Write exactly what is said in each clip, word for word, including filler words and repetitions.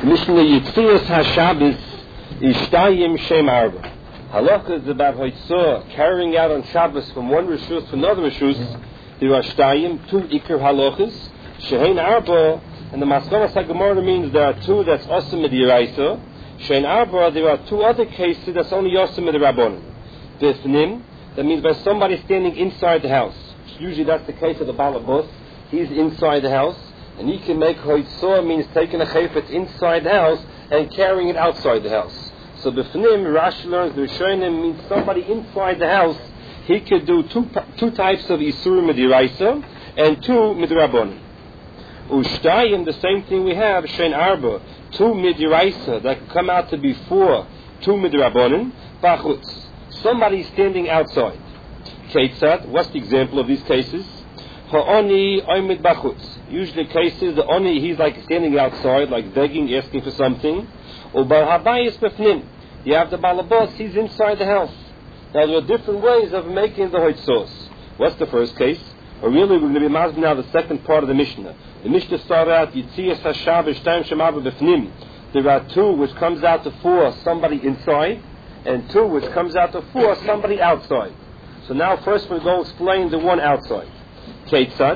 Mishnah Yitzias HaShabbos Ishtayim Shem Arba. Halacha is about Hoitzah, carrying out on Shabbos from one Rishus to another Rishus. There are Shtayim, two Iker Halachas, Shehein Arba, and the Maskanas HaGemara means there are two that's Osem Midiraisa. Shehein Arba, there are two other cases that's only Osem Midirabbanan. Bifnim, that means by somebody standing inside the house. Usually that's the case of the Balabos. He's inside the house, and he can make Hoitzah, means taking a chayfetz inside the house and carrying it outside the house. So Bifnim, Rashi learns the Rishonim means somebody inside the house. He could do two two types of Isurim Midiraisa and two Midrabanan. Ushtayim, the same thing we have, Shein Arba, two Midiraisa that come out to be four, two Midrabanan, Bachutz. Somebody standing outside. Ketzat, what's the example of these cases? Ha'oni oimid bachutz. Usually cases, the oni, he's like standing outside, like begging, asking for something. Or bar habayis befnim. You have the balabos, he's inside the house. Now there are different ways of making the hoitzos. What's the first case? Or really, we're going to be mazbin now the second part of the Mishnah. The Mishnah started out, Yitzias HaShabbos Shtayim Shemava befnim. There are two which comes out to four, somebody inside, and two which comes out to four, somebody outside. So now first we're going to explain the one outside. Ketzad.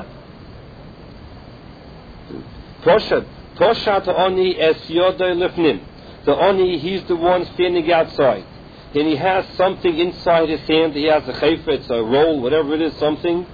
Poshat. Poshat Oni es yodai lefnim. The Oni, he's the one standing outside. And he has something inside his hand. He has a chayfetz, a roll, whatever it is, something.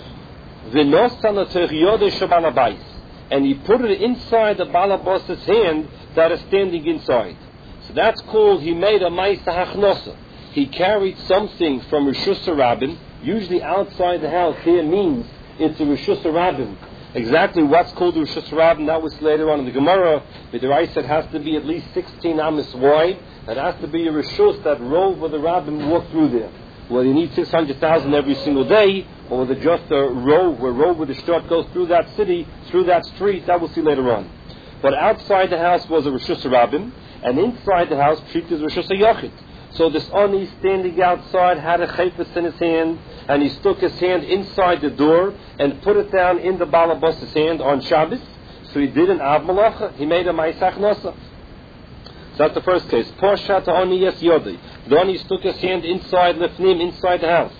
And he put it inside the balabos's hand that is standing inside. So that's called, he made a ma'isa hachnosa. He carried something from Rishus Rabbin, usually outside the house. Here means it's a Rishus Rabbin. Exactly what's called Rishus Rabbin, that was later on in the Gemara. But the Rai said it has to be at least sixteen amas wide. It has to be a Rishus that rolled with the Rabbin walk through there. Well, you need six hundred thousand every single day, or whether just a road, where road with the short goes through that city, through that street, that we'll see later on. But outside the house was a Rishus Rabbin, and inside the house, Pshit is Rishus Yochid. So this Oni standing outside had a chayfetz in his hand, and he stuck his hand inside the door and put it down in the balabos's hand on Shabbos. So he did an Av Malacha. He made a Ma'isach Nosa. So that's the first case. Poshat Oni yes yodi. The Oni stuck his hand inside Lefnim, inside the house.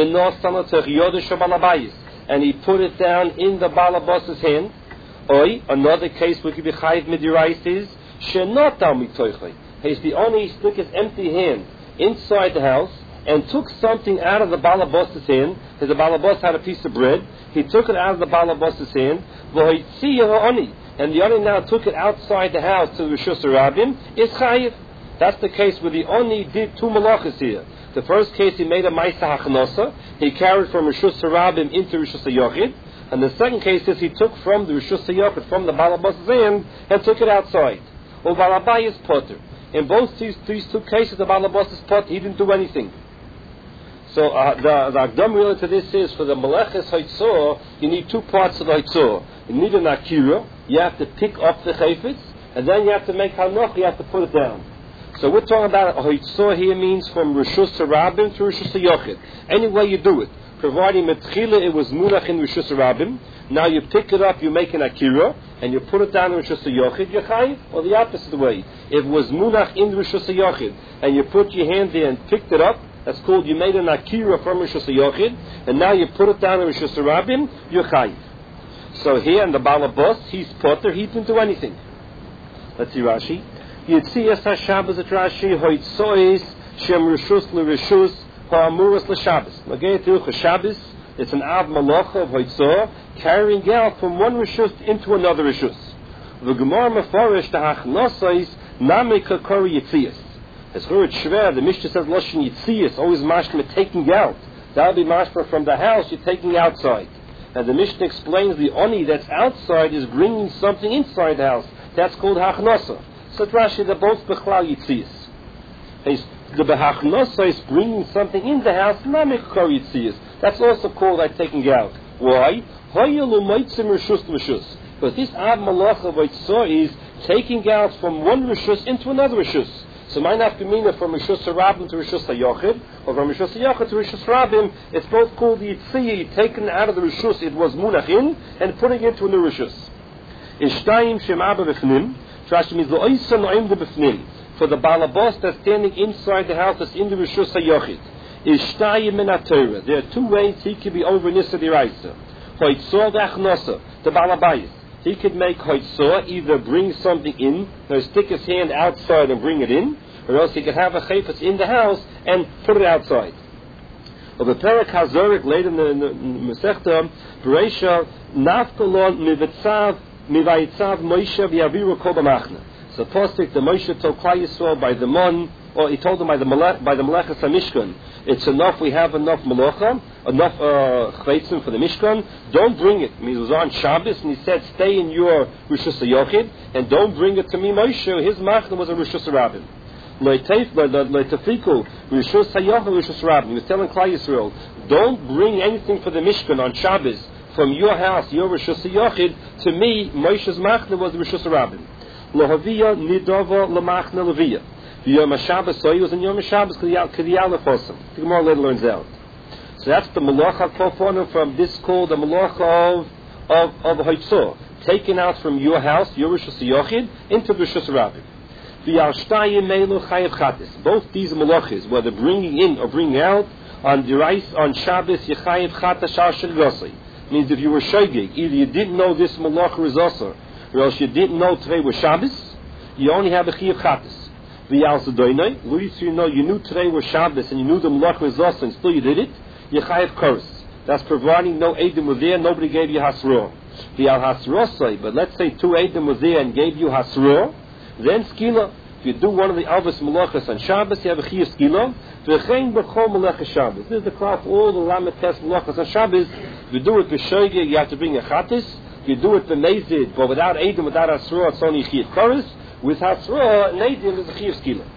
And he put it down in the balabos's hand. Oi, another case we could be chayiv midirais is shenot al mitoichay. He's the only stuck his empty hand inside the house and took something out of the balabos's hand. Because the balabos had a piece of bread. He took it out of the balabos's hand. And the Oni now took it outside the house to the Rishus Rabbim. Is chayiv. That's the case where the Oni did two malachas here. The first case he made a ma'isa hachnosa. He carried from Rishus Rabbim into Rishus Yochid. And the second case is he took from the Rishus Yochid, from the balabos's hand, and took it outside. Well, Balabai is potter. In both these, these two cases, the balabos is pot, he didn't do anything. So uh, the, the Agdam really to this is, for the Meleches Hoitzah, you need two parts of Hoitzah. You need an Akira, you have to pick up the Chayfetz, and then you have to make Hanoch, you have to put it down. So we're talking about Hoitzah here means from Rishus Rabbim to Rishus Yochid. Any way you do it, providing Metchila it was Munach in Rishus Rabbim, now you pick it up, you make an Akira, and you put it down in Rishus Yochid, you're chayiv, or the opposite way. If it was Munach in Rishus Yochid, and you put your hand there and picked it up, that's called you made an Akira from Rishus Yochid, and now you put it down in Rishus Rabbim, you're chayiv. So here in the Balabos, he's potter, he didn't do anything. Let's see Rashi. Yitzias HaShabbos at Rashi, Hoitzois, Shem Rishus LeRishus, Ha'amuras LeShabbos. Magei Tiruch HaShabbos, it's an Av Malacha of Hoitzah, carrying out from one Rishus into another Rishus. The Gemara Mefarish, the Hachnosais, Name Kakori Yitzias. As Churit Shver, the Mishnah says, Loshin Yitzias, always mashma taking out. That will be mashma from the house, you're taking outside. And the Mishnah explains the Oni that's outside is bringing something inside the house. That's called Hachnosa. So Rashi, they're both Bechlau Yitzias. The Behachnosa is bringing something in the house, Name Kakori Yitzias. That's also called like taking out. Why? Because this Av Malach of Hoitzah is taking out from one Rishus into another Rishus. So might not mean that from Rishus Rabbim to Rishus Yochid, or from Rishus Yochid to Rishus Rabbim, it's both called the Yitziyah, taken out of the Rishus it was Munach in, and putting it into a new Rishus. Ishtayim Shem Abba B'fnim, Rashi means Lo'isa No'im de B'fnim. For the balabos that's standing inside the house that's in the Rishus HaYochid. Is Shtayim min HaTorah. There are two ways he could be over Nisa D'Iraisa. Hoitzor D'Achnosa, the balabayis. He could make hoitzor, either bring something in, or stick his hand outside and bring it in, or else he could have a chayfetz in the house and put it outside. Of the Perek HaZorik, later in the, in the, in the Masechta, Bereisha, Naftalon Mivitzav, Mivayitzav Moshe V'Yaviru Kol B'Machna. So Postik, the Moshe told Klal Yisrael by the Mon, or he told them by the Malach, by the Malachas HaMishkan, it's enough, we have enough Malacha, enough uh, chaytzim for the Mishkan, don't bring it. I mean, it was on Shabbos, and he said, stay in your Rishus HaYochid, and don't bring it to me, Moshe. His Machna was a Rishus HaRabim. Lo'itafiku, Rishus HaYochid, Rishus HaRabim. He was telling Klal Yisrael, don't bring anything for the Mishkan on Shabbos from your house, your Rishus HaYochid, to me. Moshe's Machna was the Rishus HaRabim. Lohaviyah nidova lamachna leviyah. Yom HaShabbos, so he was in Yom HaShabbos K'diyal Lefosim. The Gemara later learns out. So that's the Malacha Kofonim from this called the Malacha of of of Hoitzor, taken out from your house, your Rishus HaYochid, into the Rishus HaRabim. V'yal shtayim meilu chayev chatis. Both these malachas, whether bringing in or bringing out, on Dirais, on Shabbos, yechayev chatas shal shel yosei. Means if you were shogeg, either you didn't know this malacha is osur, or else you didn't know today was Shabbos, you only have a chayev chatis. V'yal zedoinai, Louis, you know, you knew today was Shabbos and you knew the malacha was osur and still you did it, yechayev kores. That's providing no Eidim was there, nobody gave you Hasro. V'yal Hasrosai, but let's say two Eidim was there and gave you Hasro, then skila. If you do one of the Avos Malachas on Shabbos, you have a Chiyuv skila. V'chein b'chol Malach Shabbos. This is the class all the Lamed Tes Malachas on Shabbos. If you do it b'shoige, you have to bring a Chatis. If you do it b'mezid, but without Eidim, without Hasro, it's only Chiyuv Koris. With Hasro, an Eidim is a Chiyuv skila.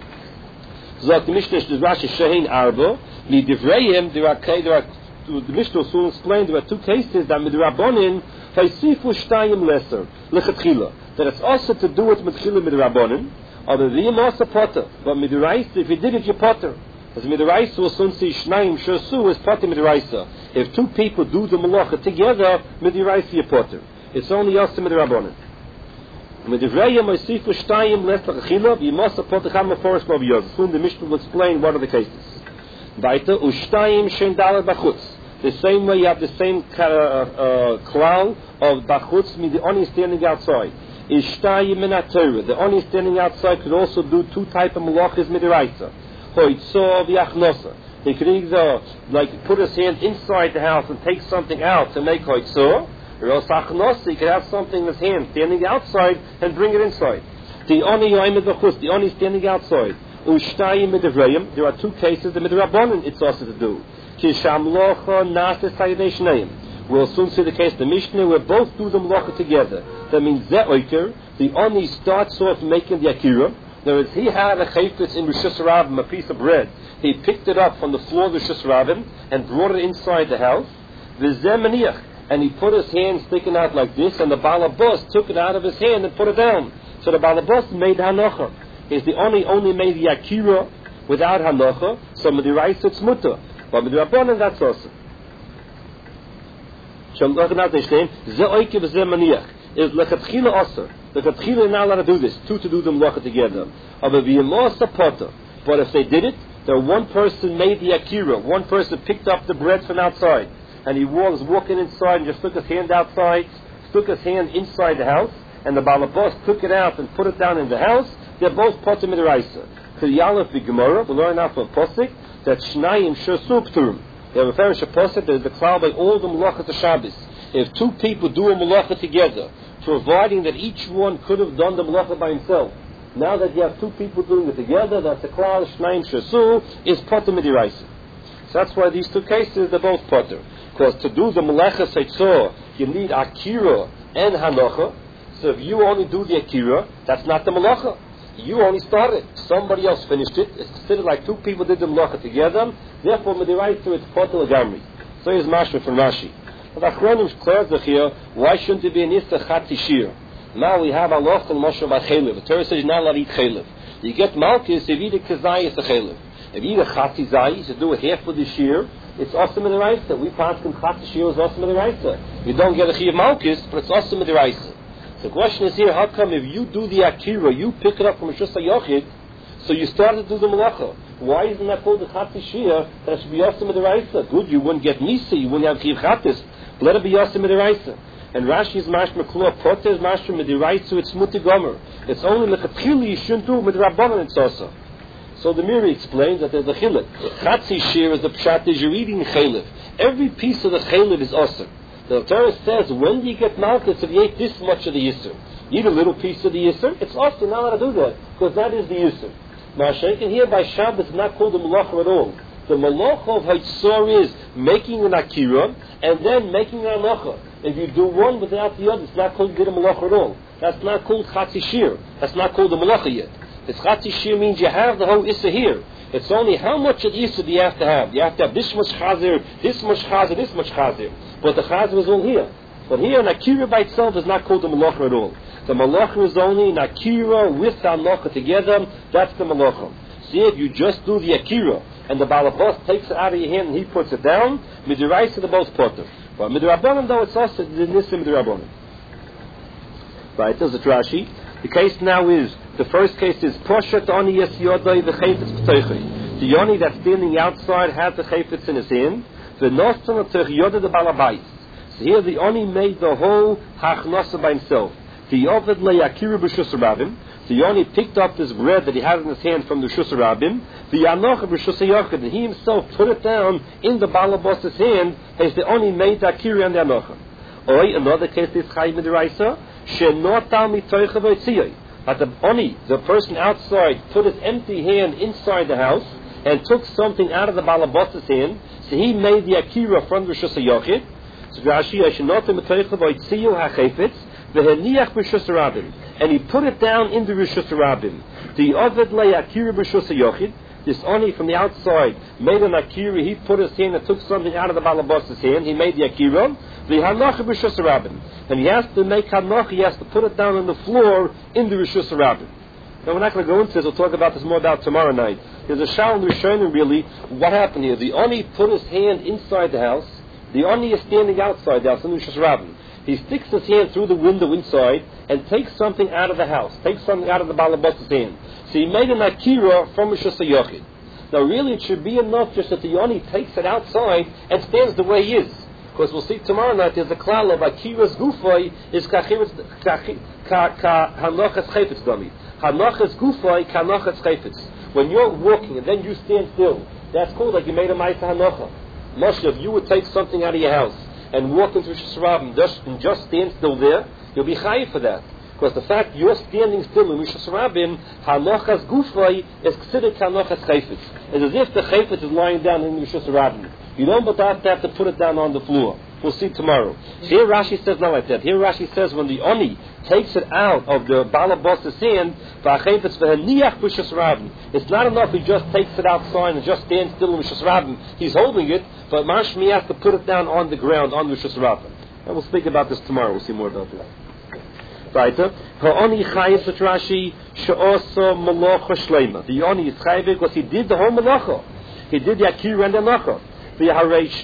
So the Mishnah is Rashi Shehin Arba. Midivrayim, there are there are the Mishnah will soon explain there are two cases that midrabanin haysifu shtayim lesser lechatchila, that it's also to do it mitchila midrabanin, or the v'im also potter, but midraisa if you did it you potter. As midraisa will soon see shnayim shosu is potter midraisa. If two people do the malacha together, midraisa you potter. It's only also midrabanin. Midivrayim haysifu shtayim lesser lechatchila v'im also potter chama forest maviyos. Soon the Mishnah will explain what are the cases. Weiter ushtayim shen dalet bachutz. The same way you have the same uh, uh, klal of bachutz, means the only standing outside. Ishtayim min HaTorah. The only standing outside could also do two type of malachas midiraisa. Hoitzor v'achnosa. He could either like put his hand inside the house and take something out to make hoitzor, or else achnosa. He could have something in his hand standing outside and bring it inside. The only yoimid bachutz, the only standing outside. Ushtayim midivrayim. There are two cases. The midrabanan it's also to do. Kishamlocha nasis hayadei. We'll soon see the case the Mishnah where both do the malacha together. That means ze'oiker, the only starts off making the akira. There is he had a chayfetz in Rishus HaRabim, a piece of bread. He picked it up from the floor of Rishus HaRabim and brought it inside the house. V'zemaniach, and he put his hand sticking out like this, and the balabos took it out of his hand and put it down. So the balabos made hanocha. He's the only only made the akira without hanocha. So midiraisa it's mutter. But with the Rabbanan, that's also. Ze'oike v'zemaniach is lechatchila also. Lechatchila is not allowed to do this. Two to do the malacha together. But if they did it, then one person made the akira. One person picked up the bread from outside, and he was walking inside and just took his hand outside, took his hand inside the house, and the balabos took it out and put it down in the house. They're both potter midiraisa. K'yalef v'gemara, we learn out from Posik that Shnayim Shosu Pturim. They have a very posset that is the cloud by all the malachas of Shabbos. If two people do a malacha together, providing that each one could have done the malacha by himself, now that you have two people doing it together, that's the cloud Shnayim Shosu is potter midiraisa. So that's why these two cases they're both potter. Because to do the malacha seitzor, you need akira and hanocha. So if you only do the akira, that's not the malacha. You only started. Somebody else finished it. It's considered like two people did the malacha together. Therefore, midiraisa it's potter legamri. So here's Mashma from Rashi. But Achronim declares here, why shouldn't it be an issa chatzi shir? Now we have Allah and Moshe about chaylev. The Torah says you're not allowed to eat chaylev. You get malchus if you eat a kazayis a chaylev. If you eat a chatzi zayis, you do a half of the shir. It's also midiraisa. We pass in chatzi shir is also midiraisa. You don't get a chiyav malchus, but it's also midiraisa. The question is here, how come if you do the Akira, you pick it up from Rishus HaYochid, so you started to do the Malacha? Why isn't that called the Chatzi Shir? That should be Yosim Midiraisa. Good, you wouldn't get Misa, you wouldn't have Chiv Chatis. Let it be Yosim Midiraisa. And Rashi's Mashma Klua, Poter is Mashma Midiraisa, it's Muti Gomer. It's only Lechatchili, you shouldn't do Midirabbanan, it's also. So the Miri explains that there's a Chilek. Chatzi Shir is the Pshat, is you're eating Chaylev. Every piece of the Chaylev is Osir. The Torah says, when do you get Malchus if you ate this much of the Yisr? You eat a little piece of the Yisr, it's Osir, not allowed to do that, because that is the Yisr. Ma'ashenkin here by Shabbos is not called the Malacha at all. The Malacha of Haitzor is making an Akira and then making an Malacha. If you do one without the other, it's not called the Malacha at all. That's not called Chatzi Shir. That's not called the Malacha yet. This Chatzi Shir means you have the whole Issa here. It's only how much of Issa do you have to have. You have to have this much Chazir, this much Chazir, this much Chazir. But the Chazir is all here. But here, an Akira by itself is not called the Malacha at all. The Malacha is only an Akira with the Malacha together. That's the Malacha. See, if you just do the Akira and the Balabas takes it out of your hand and he puts it down, Midiraisa to the both potter. But Midirabanan, though, it's also the Nisim Midirabanan. Right, there's a Rashi. The case now is, the first case is Poshet Oni Yes Yodai the Chayfetz B'Toichai. The Yoni that's standing outside has the Chayfetz in his hand. The Nostan B'Toich Yoda the Balabais. So here the Oni made the whole Hachnosa by himself. The Ovid Le'Akira B'Shus Rabim. The Yoni picked up this bread that he had in his hand from the Shus Rabim. The Yanocha B'Shus HaYochid. And he himself put it down in the Balabos's hand as the Oni made the Akira and the Yanocha. Oi, another case is Chayim Midiraisa. Shenotal Mitoicha V'Yitziyai. But the Oni, the person outside, put his empty hand inside the house and took something out of the Balabos's hand. So he made the Akira from the Shus HaYochid. So Rashi, Shenotal Mitoicha V'Yitziyu HaChayfetz. And he put it down in the Rishus Rabim. The Ovid Le'Akira B'Shus HaYochid. This Oni from the outside made an Akira. He put his hand and took something out of the Balabos's hand. He made the Akira. The Hanocha B'Shus Rabim. And he has to make Hanocha. He has to put it down on the floor in the Rishus Rabim. Now we're not going to go into this. We'll talk about this more about tomorrow night. There's a Shalom Rishonim really. What happened here? The Oni put his hand inside the house. The Oni is standing outside the house in the Rishus Rabim. He sticks his hand through the window inside and takes something out of the house, takes something out of the Balabos's hand. So he made an Akira from Rishus HaYochid. Now really it should be enough just that the Yoni takes it outside and stands the way he is. Because we'll see tomorrow night there's a klal of Akira's Gufay is Hanochas Chayfetz Dami. Hanochas Gufay Hanochas Chayfetz. When you're walking and then you stand still, that's called like you made a Ma'aseh Hanocha. Moshe, if you would take something out of your house and walk into Rishus Rabim just, and just stand still there, you'll be chayiv for that. Because the fact you're standing still in Rishus Rabim, hanochas gufay is considered hanochas chayfetz. It's as if the chayfetz is lying down in Rishus Rabim. You don't but have to have to put it down on the floor. We'll see tomorrow. Here Rashi says not like that. Here Rashi says when the Oni takes it out of the Balabos's hand, it's not enough he just takes it outside and just stands still in Rishus Rabim. He's holding it, but Mashmi has to put it down on the ground on Rishus Rabim. And we'll speak about this tomorrow. We'll see more about that. Right. Ha'oni chayiv such Rashi she'osa malacha shleima. The Oni is chayiv because he did the whole malacha. He did the akira and the malacha. These are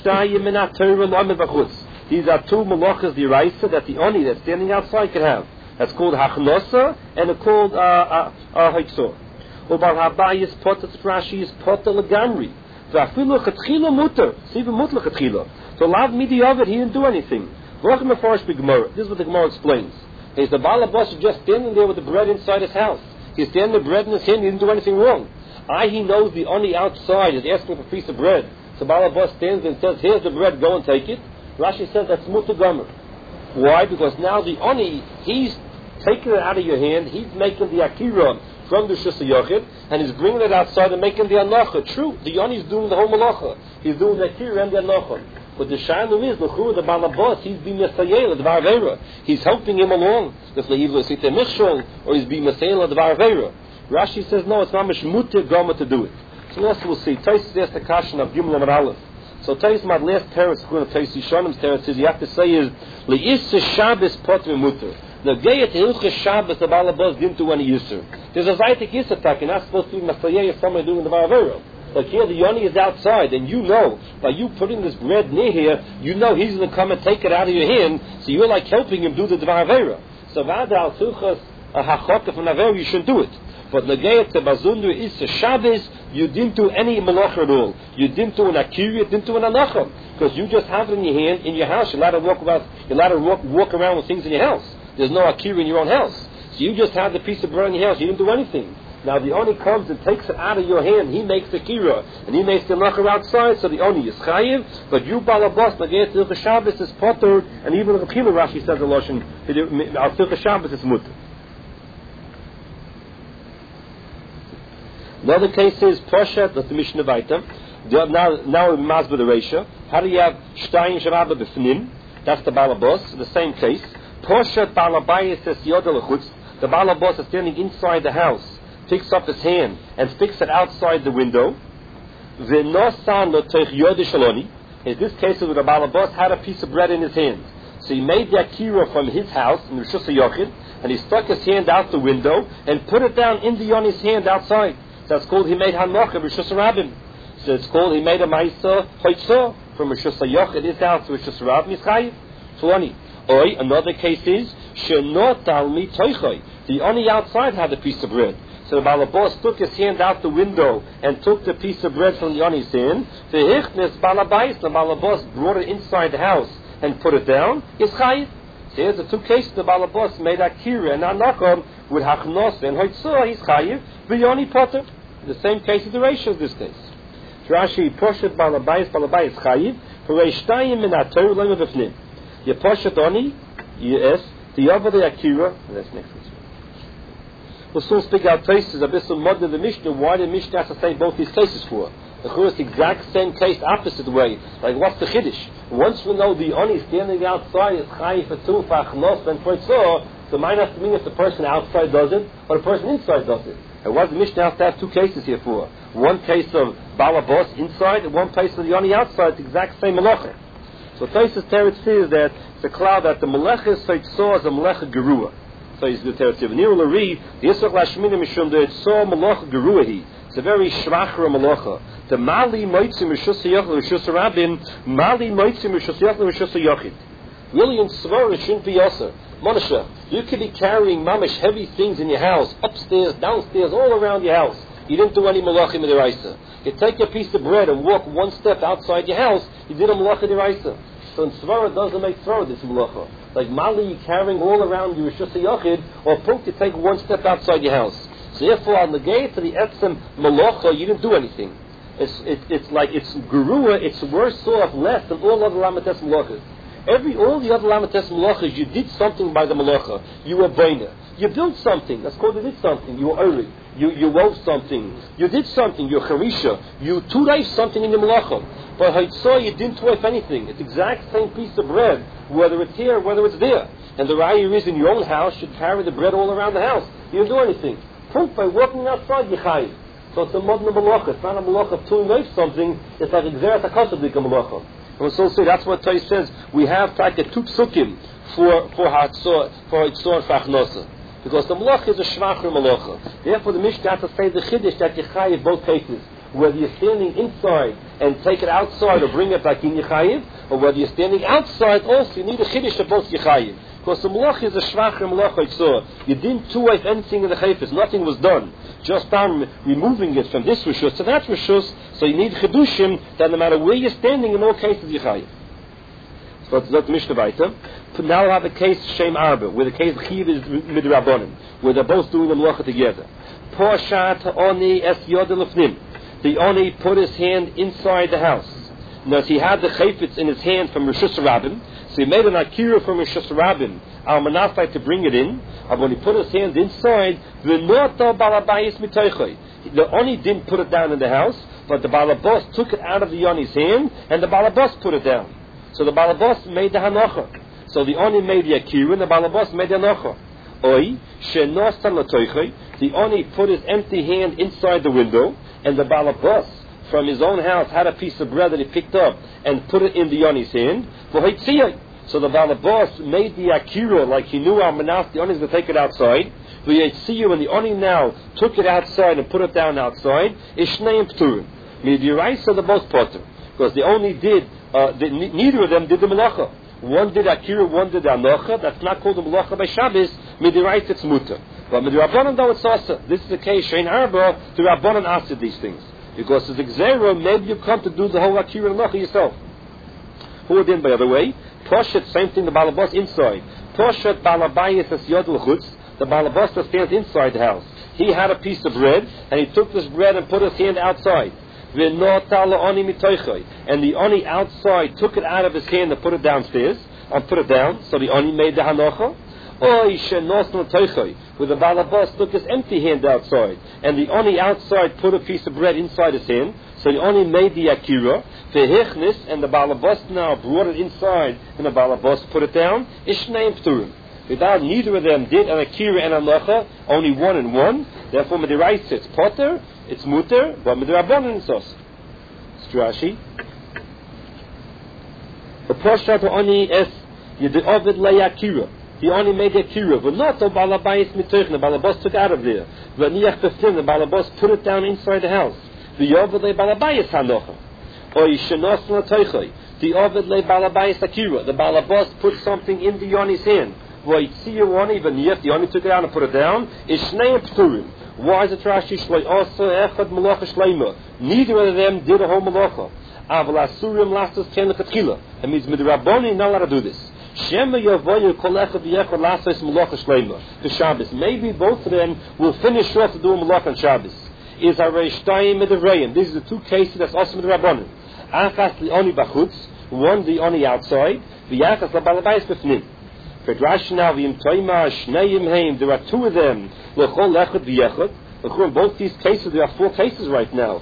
two malachas d'iraisa that the Oni that's standing outside can have. That's called hachnosa and it's called haitzor. Ubal habayis potat Rashi is potat legamri. V'afilu chetchila muter. It's even muter chetchila. So lav midi of it, he didn't do anything. This is what the Gemara explains. Is the Balabas just standing there with the bread inside his house. He's standing the bread in his hand, he didn't do anything wrong. I, he knows the Oni outside is asking for a piece of bread. So Balabas stands and says, here's the bread, go and take it. Rashi says that's muter gomer. Why? Because now the Oni, he's taking it out of your hand, he's making the Akira from the Rishus HaYochid, and he's bringing it outside and making the Anocha. True, the Oni is doing the whole Malacha. He's doing the Akira and the Anocha. But the Shalom is, the Balabas, he's being Mesayel, the Varvera. He's helping him along. Or he's being Mesayel, the Varvera. Rashi says, no, it's not much muter gomer to do it. So also we'll see. Tais is the Kashan of Gimel Amar Aleph. So Tais my last teretz, according to Tais Yishonim's teretz, is you have to say is Le'issa Shabbos Potter Mutter. The Gayat Hilchah Shabbos the Balabas didn't do any Yisur. There's a Zaytik Yisur attack, and that's supposed to be Masayeh if somebody doing the Varvera. Like here, the Yoni is outside, and you know, by you putting this bread near here, you know he's going to come and take it out of your hand, so you're like helping him do the Dvar Avera. So Vada al Suchas a Hachota from Naver, you shouldn't do it. But Nagayat to Bazundu is to Shabbos, you didn't do any Malacha at all. You didn't do an Akira, you didn't do an Anacha. Because you just have it in your hand, in your house. You're allowed to walk about, you're allowed to walk, walk around with things in your house. There's no Akira in your own house. So you just had the piece of bread in your house, you didn't do anything. Now the Oni comes and takes it out of your hand, he makes the Kira, and he makes the Anacha outside, so the Oni is Chayiv, but you Balabas, Nagayat to Shabbos is Potter, and even the Chila Rashi says the Lashon, Al Tilcha Shabbos is Mutter. Another case is Poshet, that's the Mishnah Vaita. Now, now we must be the ratio. How do you have Shtayim Shabbat B'Fnim? That's the Balabos, the same case. Poshet Balabayis says Yodel Chutz. The Balabos is standing inside the house, picks up his hand and sticks it outside the window. V'nosan L'Teich Yodel Shaloni. In this case, the Balabos had a piece of bread in his hand. So he made the Akira from his house in Rishus HaYochid, and he stuck his hand out the window and put it down in the Yoni's hand outside. So that's called he made Hanocha Rishus Rabbim. So it's called he made a Maisa Hoitzah from Rishus HaYochid his house to Rishus Rabbim Yischayiv. twenty. Oi, another case is Shenot Al Mi Toichoi. The Oni outside had a piece of bread. So the Balabos took his hand out the window and took the piece of bread from the Oni's hand. The Hichnes Balabais, the Balabos brought it inside the house and put it down. Yischayiv. So here's the two cases. The Balabos made Akira and Anachom with Hachnos and Hoitzah. He's Chayiv. V'Yoni Potter. The same case is the ratio of this case. Rashi Poshet Balabais Balabais Chayiv. Shtayim min Ator Lema B'Fnim. You Poshet Oni. Yes. The other the Akira. That's next one. We'll soon speak out places a bit some mod of the Mishnah. Why did Mishnah have to say both these cases for? The Chur is the exact same case, opposite way. Like what's the Chiddush? Once we know the Oni standing outside is Chayiv for two for Achnos and for Tzor, so might not mean if the person outside does it or the person inside does it. And why does the Mishnah have to have two cases here for? One case of Balabos inside and one case of the Oni outside. It's the exact same Melacha. So Taisus Teretz says that it's a cloud that the Melecha Tzor is a Melecha Gerua. So he's the Teretz. Nir Lari, the Yisrach Lashmina Mishum, the Tzor Melecha Geruahi. It's a very shvachra Melecha. The Mali Moitzim Rishus HaYochid Rishus HaRabim, Mali Moitzim Rishus HaYochid Rishus HaYochid. Really in Svar it shouldn't be Yosser. Monasha, you could be carrying mamish heavy things in your house, upstairs, downstairs, all around your house. You didn't do any malachim deraisa. You take a piece of bread and walk one step outside your house, you did a malacha deraisa. So in Svara doesn't make Svara this malacha. Like Mali, you're carrying all around you, Rishus HaYochid, or Punk, you take one step outside your house. So therefore, on the gate to the Etzem malacha, you didn't do anything. It's, it, it's like, it's Gurua, it's worse off less than all other Lamates malachas. Every, all the other Lamates malachas, you did something by the malacha. You were boiner. You built something. That's called you did something. You were early. You, you wove something. You did something. You're charisha. You two-life something in the malacha. But Haitzah, you didn't two-life anything. It's the exact same piece of bread, whether it's here, whether it's there. And the raya is in your own house, you carry the bread all around the house. You didn't do anything. Proof by walking outside, you chayiv. So it's a modern malacha. It's not a malacha of two-life something. It's like exerat hakasadik a malacha. And so say that's what Tais says. We have like a two psukim for for Hatzor for Hatzor and Achnosa. Because the malacha is a shvachar malacha. Therefore the Mishnah has to say the chiddush that you chayiv both cases. Whether you're standing inside and take it outside or bring it back in Yechayiv, or whether you're standing outside also, you need a chiddush of both Yechayiv. Because the malach is a shvachar malach Hatzor. You didn't two-wife anything in the chayfis. Nothing was done. Just on removing it from this rishus to that rishus, so you need chidushim that no matter where you're standing, in all cases Yechayiv. So that's the Mishnah Baita. Now we'll have a case Shem Arba, where the case Chiv is midrabanan, where they're both doing the malacha together. Poshat Oni Es Yodel Lefnim. The Oni put his hand inside the house. Now, he had the chayfetz in his hand from Rishus Rabbim, so he made an akira from Rishus Rabbim, al manasai to bring it in. And when he put his hand inside, v'noto balabayis mitoichoi. The Oni didn't put it down in the house, but the balabos took it out of the Oni's hand, and the balabos put it down. So the balabos made the hanocha. So the Oni made the akira, and the balabos made the hanocha. Oi, shenostan latoichoi. The Oni put his empty hand inside the window, and the balabos from his own house had a piece of bread that he picked up and put it in the Yoni's hand. So the balabos made the akira like he knew our manas, the Oni's going to take it outside. When the Oni now took it outside and put it down outside, Ishneim Pturim. Midiraisa, the both potter. Because the Oni did, uh, the, neither of them did the malacha. One did Akira, one did Anocha. That's not called a Malacha by Shabbos. Midiraisa, it's Mutter. But Midirabanan, though, it's Asa. This is the case, Shein Arba, the Rabbanan asked these things. Because as a Gzera, maybe you come to do the whole Akira and Anocha yourself. Who then, by the other way? Poshet, same thing, the Balabas inside. Poshet, Balabayas, as Yod L'chutz. The Balabas stands inside the house. He had a piece of bread, and he took this bread and put his hand outside. And the Oni outside took it out of his hand and put it downstairs, and put it down, so the Oni made the Hanocha. Where the Balabas took his empty hand outside, and the Oni outside put a piece of bread inside his hand, so the Oni made the Akira. And the Balabas now brought it inside, and the Balabas put it down. Ishneim Pturim. Without neither of them did an Akira and an Anocha, only one and one. Therefore, Midiraisa, it's Potter, it's Mutter, but Midirabanan it's Os. It's Rashi. The Poshat Oni es Yediovid Le Akira. He only made the Akira, but not the Balabayis Mitoich. The Balabas took out of there. The Niach Befin, the Balabas put it down inside the house. The Yovid Le Balabayis Hanocha. Or Yishenos Latoichoi. The Yovid Le Balabayis Akira. The Balabas put something in the Yoni's hand. The only took it out and put it down. Why is it Rashi? Neither of them did a whole malacha. It means midraboni not allowed to do this. The Shabbos. Maybe both of them will finish off to do a malacha on Shabbos. Is a reishtayim midrayim. These are the two cases that's also midraboni. Achas li oni bachutz, one the oni outside. V'yachas la balabayis b'fnim. There are two of them. In both these cases, there are four cases right now.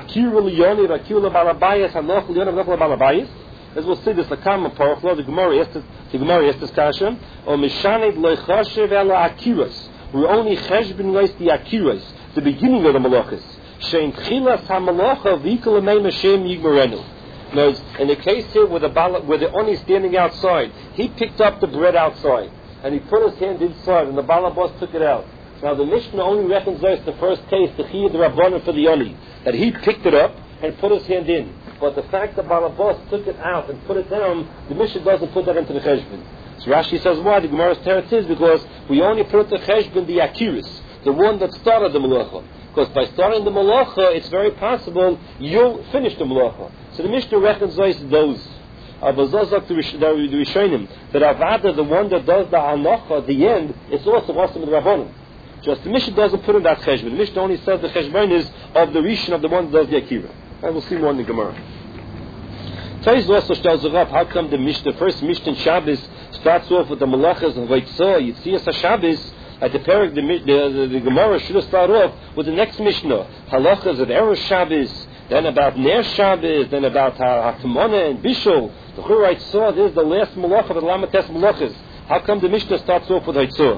As we'll see, this the common parachla. The Gemara is the Gemara is discussion. Or mishaned loichashev ela akiras. We only cheshbin leis the akiras, the beginning of the malachas. Shein chilas hamalacha v'ikol ameim Hashem yigmarenu. Now, in the case here where the bala, where the Oni is standing outside, he picked up the bread outside and he put his hand inside, and the Balabas took it out. Now, the Mishnah only reconciles the first case, the Chiyah the Rabbanan for the Oni, that he picked it up and put his hand in. But the fact that Balabas took it out and put it down, the Mishnah doesn't put that into the Cheshbon. So Rashi says why? The Gemara's teretz is because we only put the Cheshbon the Akiris, the one that started the Malacha. Because by starting the Malacha, it's very possible you'll finish the Malacha. So the Mishnah reconciles those. Abazazak the Rishonim, that Avada, the one that does the Hanocha at the end, it's also Rasim the Rabbanim. Just the Mishnah doesn't put in that Cheshbon. The Mishnah only says the Cheshbon is of the Rishon of the one that does the Akira. And we'll see more in the Gemara. Tais also tells us how come the Mishnah, the first Mishnah in Shabbos starts off with the Malachas and Vaitzah, Yitzias HaShabbos. At the parak, the, the, the, the Gemara should have started off with the next Mishnah, Halachas of Erev Shabbos, then about Ner Shabbos, then about Hakimona and Bishul. The Churite saw this is the last Malacha of the Lamates Malachas. How come the Mishnah starts off with Haitzah?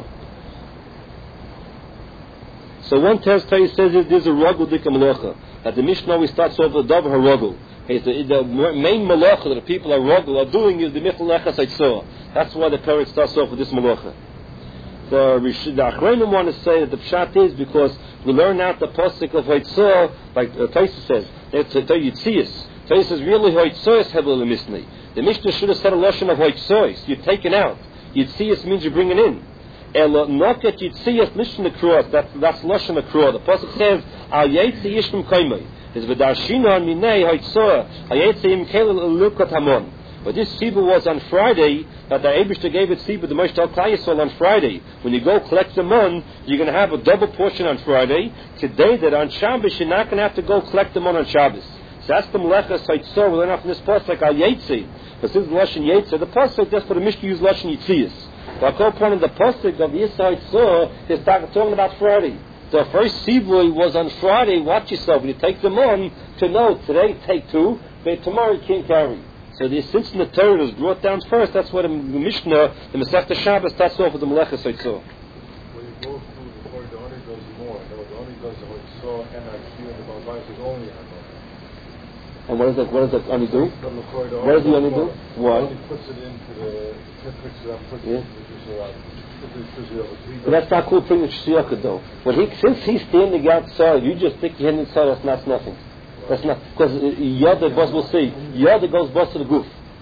So one test says there's a Rogel Dika Malacha. That the Mishnah always starts off with Dav HaRogel. The, the main Malacha that the people are Rogel are doing is the Michalechas Haitzah. That's why the parak starts off with this Malacha. The Achronim want to say that the pshat is because we learn out the pasuk of Haitzah, like uh, Taisa says, that's Yitzias. Taisa says really Haitzah hebel lemisnei. The Mishnah should have said a lashon of Haitzah. You're taken out. Yitzias means you're bringing in. Ela not at Yitzias lishon across. That's that's lashon across. The pasuk says Al Yitzi Yishim Kaimei. Is v'darshina minei Haitzah. Al Yitzi Im Kelel Elukot Hamon. But this Sibur was on Friday, that the Eibishter gave it Sibur, the Moshe Al Klal on Friday. When you go collect the mon, you're going to have a double portion on Friday. Today, that on Shabbos, you're not going to have to go collect the mon on Shabbos. So that's the Melechas Haitzah. We learn off from this pasuk Al Yetzi. But since Lashon Yetzi, the pasuk that's for the Mishnah use Lashon Yitzias. But I call upon the pasuk of Yisra Haitzah is talking about Friday. The first Sibur was on Friday. Watch yourself. When you take them on, to know today take two, but tomorrow you can't carry. So the since the Torah is brought down first, that's why the Mishnah, the Masechta Shabbos, starts off with the Melechas Haitzah. When you go through the Torah, the Oni does more. The Oni does the Haitzah and Akira, and the Balabais is only Haitzah. And what does that? What does that Oni do? What does the Oni do? Why? He puts it into the puts it up, puts yeah. it into the But that's not cool thing with Shiyaka though. When he since he's standing outside, you just stick your hand inside. That's not nothing. That's not because Yada boss will say Yada goes boss to the goof.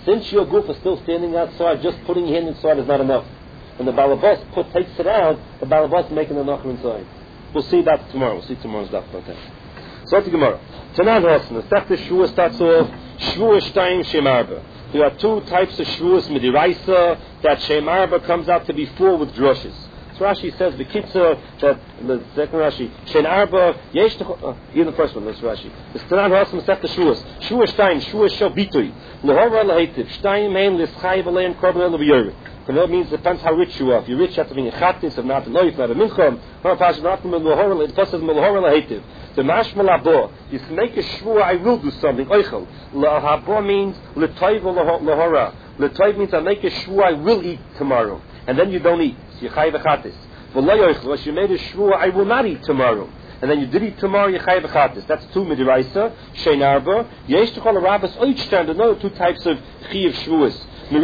Since your goof is still standing outside, just putting your hand inside is not enough. When the balabas put takes it out, the balabas is making the knocker inside. We'll see that tomorrow. We'll see tomorrow's daf about that. So to Gemara. Tanan Hasan. The second shvua starts off shvua shtayim shem arba. There are two types of shvuas midiraisa that shem arba comes out to be full with drushes. So Rashi says the kitza that the second Rashi shem arba yesh uh, even the first one. That's Rashi. The Tanan Hasan the second shvuas shvua shtayim shvua shel bitui lehora lehetiv shtayim ein lischay v'lein korban leviyorit. That means it depends how rich you are. If you're rich, you have to be in chatis, if not a loif, not a mincham. The mashmal abo is to make a shvua, I will do something. Oichel. Lahabo means l'toiv lahora. L'toiv means I make a shvua, I will eat tomorrow. And then you don't eat. So you chay v'chatis. V'lo you made a shvua, I will not eat tomorrow. And then you did eat tomorrow, you chay v'chatis. That's two midiraisa. Shein arba. Yesh t'chol arabas oichstand. Another two types of chiv shvuas. That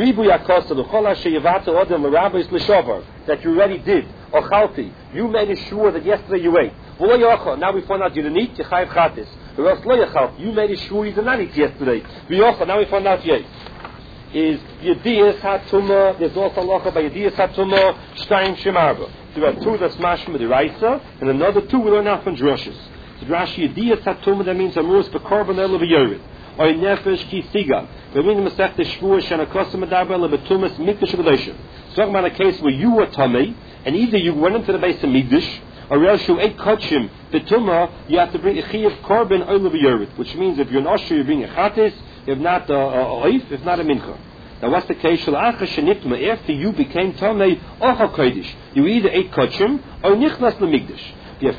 you already did. Ochalti. You made a shvua that yesterday you ate. Now we find out you didn't eat. You chayiv chatis. Or else lo yachal. You made a shvua you did not eat yesterday. Now we find out you ate. Is Yediyas Hatuma. There's also halacha by Yediyas Hatuma Shtayim Shemarba. There are two that's mashma deraisa, and another two we learn out from drushes. So Rashi Yediyas Hatuma, that means Amurus Bekorban Elav Yorid. Or nefesh ki siga. We mean the Masech the Shvua Shana Kosim Adaber LeBetumas Mikdash Relation. So talking about a case where you were tummy, and either you went into the base of Mikdash, or else you ate kachim betuma, you have to bring a chiyuv korban oil yorid, which means if you're an usher, you bring a chatis, if not a oif, if not a mincha. Now what's the case? After you became tummy, ocha kodesh, you either ate kachim or nichnas lemikdash. You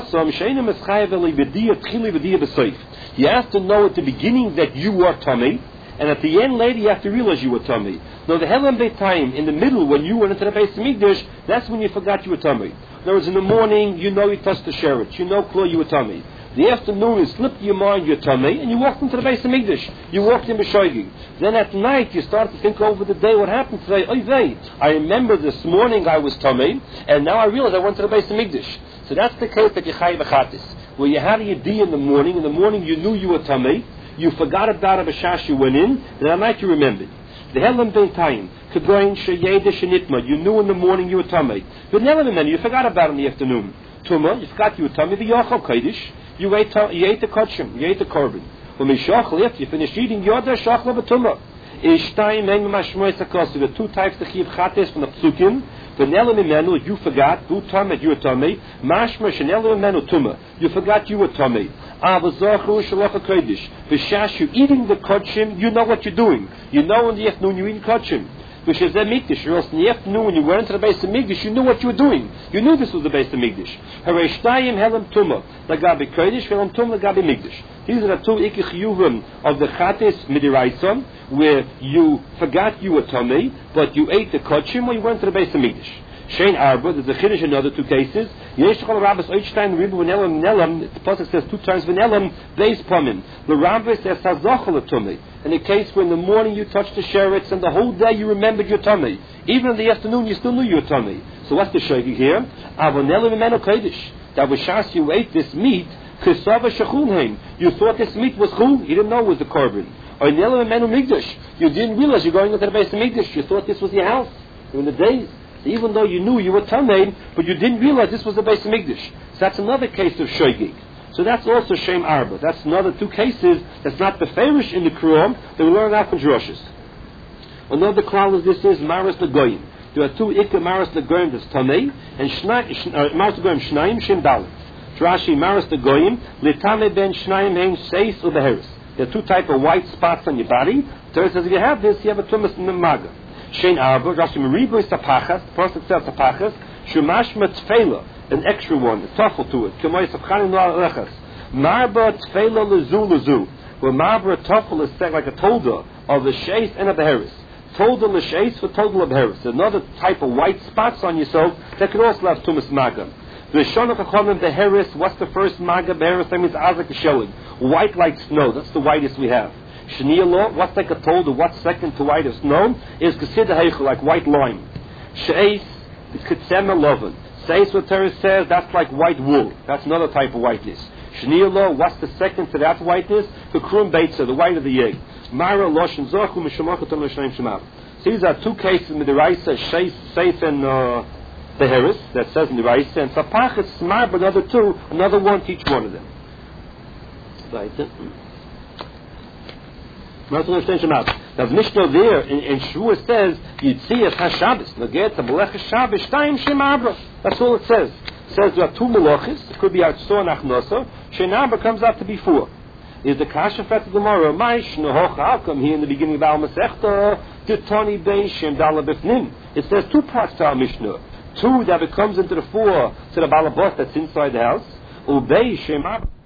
have to know at the beginning that you were tummy, and at the end later you have to realize you were tummy. Now the Helam Beit time, in the middle when you went into the base of Mikdash, that's when you forgot you were tummy. In other words, in the morning you know you touched the sheretz, you know clear you were tummy. The afternoon it slipped your mind your tummy, and you walked into the base of Mikdash. You walked in B'shoigig. Then at night you start to think over the day what happened today. Oy vey, I remember this morning I was tummy, and now I realize I went to the base of Mikdash. So that's the case that you chay v'chatis, where you had a yediyah in the morning. In the morning you knew you were tummy, you forgot about it b'shash you went in, and at night you remembered. The helam bein time, kagoin sheyeda shenitma, you knew in the morning you were tummy, but never then you forgot about it in the afternoon. Tuma, you forgot you were tummy. The yochel kodesh, you ate you ate the kachim, you ate the korban. When mishachal, after you finished eating, you order shachla b'tuma. Ishtayim en mashmoy sakos. The two types of chiv chates from the psukim. V'nela mimenu, you forgot. Bu tamet, you were tummy. Mashma shenela mimenu tuma, you forgot you were tummy. Avazachu shalacha kodesh. V'shash, you eating the kachim, you know what you're doing. You know in the afternoon you eating kachim. Which is the Mikdash. Or else in the afternoon when you went into the base of Mikdash, you knew what you were doing. You knew this was the base of Mikdash. Hareishtayim helam tuma, lagabi kodesh, helam tuma, lagabi Mikdash. These are the two ikechiyuvim of the chates midiraisa, where you forgot you were tummy, but you ate the kachim when you went to the base of Mikdash. Shein arba, there's a chiddush in other two cases. Yesh chol rabbis oichstein ribu v'nelam nelam. The pasuk says two times v'nelam beis pamim. The rabbis says hazochel tummy. In the case where in the morning you touched the sheretz and the whole day you remembered your tummy, even in the afternoon you still knew your tummy. So what's the shegi here? Avonelam v'menu kodesh. That was shas you ate this meat. Kisava shechulheim. You thought this meat was chul. You didn't know it was the korban. Or nelam v'menu migdash. You didn't realize you're going into the base of migdash. You thought this was your house. In the days. Even though you knew you were Tamein, but you didn't realize this was the base of Mikdash. So that's another case of Shoigig. So that's also Shem Arba. That's another two cases that's not the Beferish in the Quran that we learn out from Droshes. Another klal is this is Maras Legoyim. There are two Ikka Maras Legoyim that's Tamei, and Maras Legoyim Shnaim Shem Dalit. Rashi Maras Legoyim, Litame Ben Shnaim Hein Seis Ubeheris. There are two type of white spots on your body. Torah says if you have this, you have a Tumas in the Maga. Shein Arba, Rashi Meribu is Tapachas, the person says Tapachas, Shumashma Tfela, an extra one, a tuffle to it, Kemoy Sapchanim Noal Elechas, Marba Tfela Lezu Lezu, where Marba Tuffle is said like a tolda of the Sheis and of the Heris. Tolda L'Sheis for Tolda of Heris. Another type of white spots on yourself that could also have Tumas Maga. The Shona Chachonim, the Heris, what's the first Maga? The Heris, that means Azak Shelling, white like snow, that's the whitest we have. Shnia law, what's like a told, or what's second to white of snow, is considered heichel, like white lime. Sheis, the kitsema loven. Seis, what Torah says, that's like white wool. That's another type of whiteness. Shnia law, what's the second to that whiteness? The krum beitza, the white of the egg. Mara Loshen Zochu Mishamachaton Lashnaim Shemav. So these are two cases in the Raisa, Seif and uh, the Harris, that says in the Raisa, and Sapach it's Smar, but another two, another one to each one of them. Right. Now the Mishnah there in, in Shua says Yitzias HaShabbos Naget Melech HaShabbos Shtayim Shem Abra. That's all it says. It says there are two melachis. It could be Atzor and Achnoso. Shem Abra comes out to be four. Is the Kasha Fet Gemara Maish Nehoch? How come here in the beginning of Al Masechta Titani Bein Shem Dala Bifnim? It says two parts to our Mishnah. Two that it comes into the four to the Balabot that's inside the house. Ubei Shem Abra.